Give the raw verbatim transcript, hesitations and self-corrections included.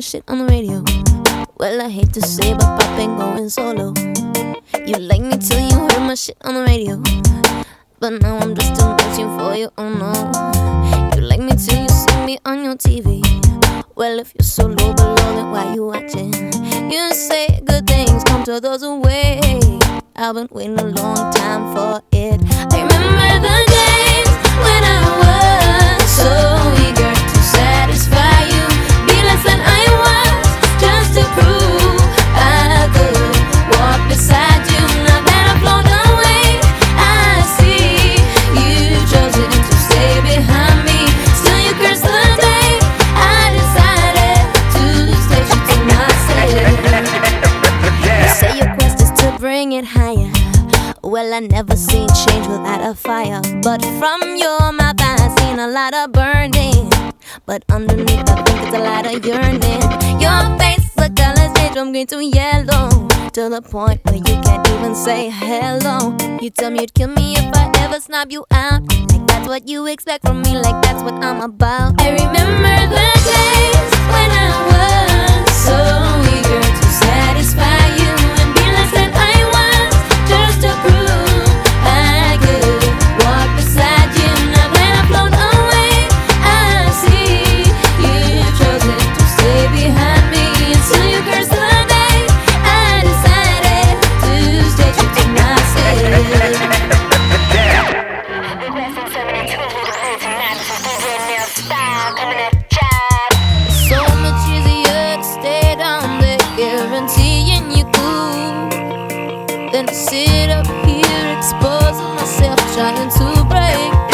shit on the radio. Well, I hate to say, but pop ain't going solo. You like me till you heard my shit on the radio, but now I'm just too much for you, oh no. You like me till you see me on your T V. Well, if you're so low below, then why you watching? You say good things come to those who wait. I've been waiting a long time for it. I remember the days when I was so eager to satisfy you, be less than I was, just to prove I could walk beside you. Now that I've flown away, I see you chosen to stay behind me. Still you curse the day I decided to stay true to myself. You say your quest is to bring it higher. Well, I never seen change without a fire, but from your mouth I seen a lot of burning, but underneath I think it's a lot of yearning. Your face, the colors change from green to yellow, to the point where you can't even say hello. You tell me you'd kill me if I ever snub you out, like that's what you expect from me, like that's what I'm about. I remember the days when I was so eager to satisfy you and be less than I was, just to prove I could walk beside you. Now that I've flown away, I see you've chosen to stay behind me. And so you curse the day I decided to stay true to myself. So much easier to stay down there, guaranteeing you cool, than to sit up here exposing myself, trying to break